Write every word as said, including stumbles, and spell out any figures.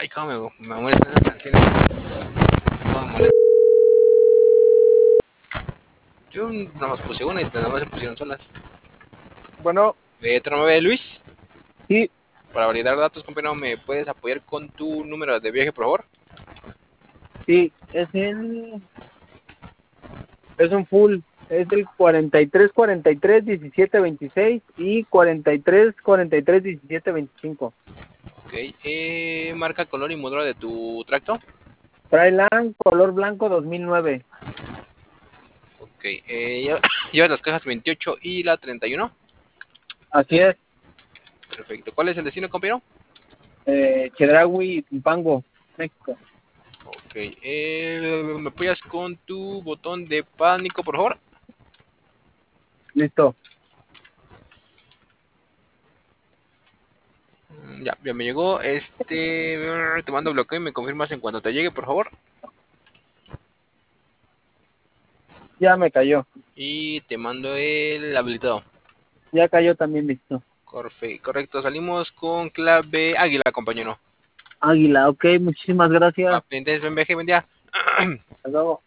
Ay, cómo me, me molestan las canciones. Cómo me molestan. Yo nada más puse una y nada más se pusieron solas. Bueno, Eh, ¿tu nombre es Luis? sí, Para validar datos, compañero, ¿me puedes apoyar con tu número de viaje, por favor? sí, es el, es un full, es el cuarenta y tres, cuarenta y tres, diecisiete, veintiséis y cuarenta y tres, cuarenta y tres, diecisiete, veinticinco. Ok. Eh, marca, color y modelo de tu tracto. Trailan, color blanco dos mil nueve. Ok. Eh, lle- ¿Llevas las cajas veintiocho y la treinta y uno? Así es, Perfecto. ¿Cuál es el destino, compañero? eh, Chedraui, Zumpango, México. Ok. Eh, ¿me apoyas con tu botón de pánico, por favor? Listo. Mm, Ya, ya me llegó. Este, te mando bloqueo y me confirmas en cuanto te llegue, por favor. Ya me cayó. Y te mando el habilitado. Ya cayó también, listo. Corfe- Correcto, salimos con clave águila, compañero. Águila, ok, muchísimas Va, gracias. pendientes, buen viaje, buen día. Hasta luego.